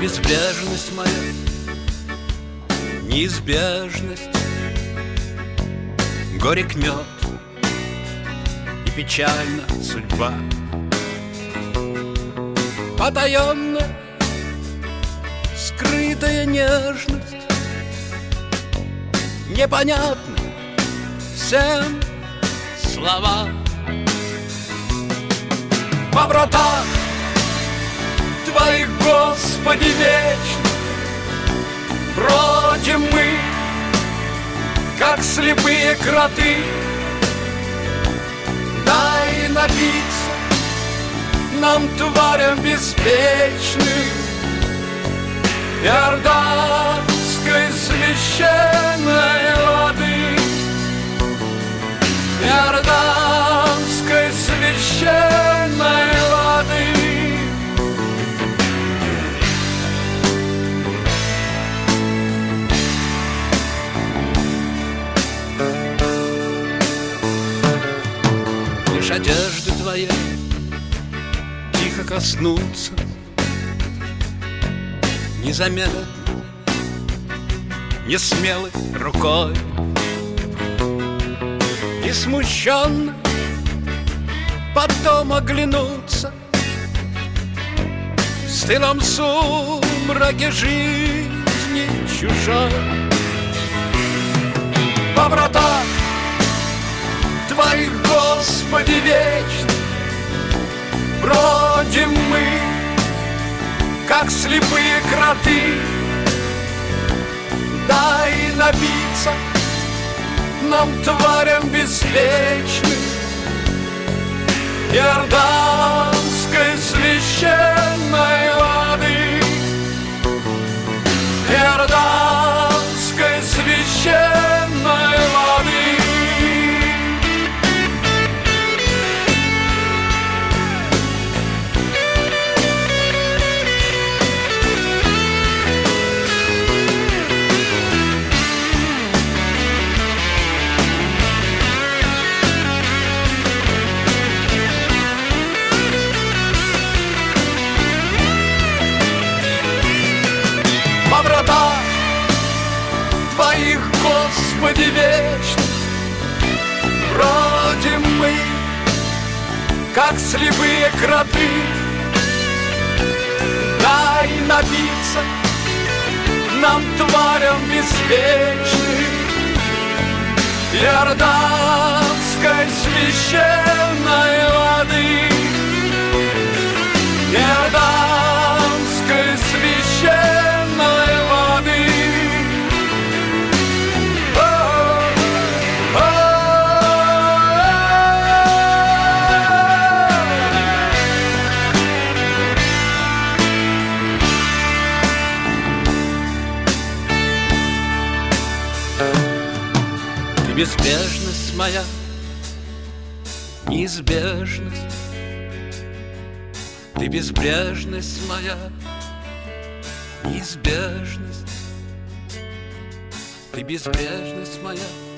безбрежность моя, неизбежность, горек мед и печальна судьба. Потаенная, скрытая нежность, непонятны всем слова. Во вратах Твоих, Господи, вечно бродим мы, как слепые кроты. Дай напиться нам, тварям беспечным, иорданской священной воды, иорданской священной воды. Лишь одежды Твоей тихо коснуться, незаметно, не смелой рукой, и смущенно потом оглянуться в стылом сумраке жизни чужой. Во вратах Твоих, Господи, вечно бродим мы, как слепые кроты. Дай напиться нам, тварям беспечным, иорданской священной воды, иорданской священной воды. Во вратах Твоих, Господи, вечно бродим мы, как слепые кроты. Дай напиться нам, тварям беспечным, иорданской священной воды, иорданской священной воды. Ты безбрежность моя, неизбежность, Ты безбрежность моя, неизбежность, Ты безбрежность моя,